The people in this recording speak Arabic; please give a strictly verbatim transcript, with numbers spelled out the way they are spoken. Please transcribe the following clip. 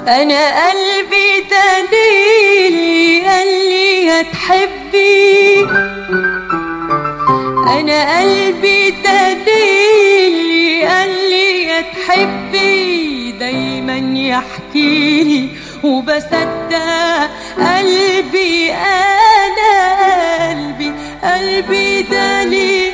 أنا قلبي دليلي قال لي هتحبي، أنا قلبي دليلي قال لي هتحبي، دايما يحكيلي وبصدق قلبي، أنا قلبي قلبي دليلي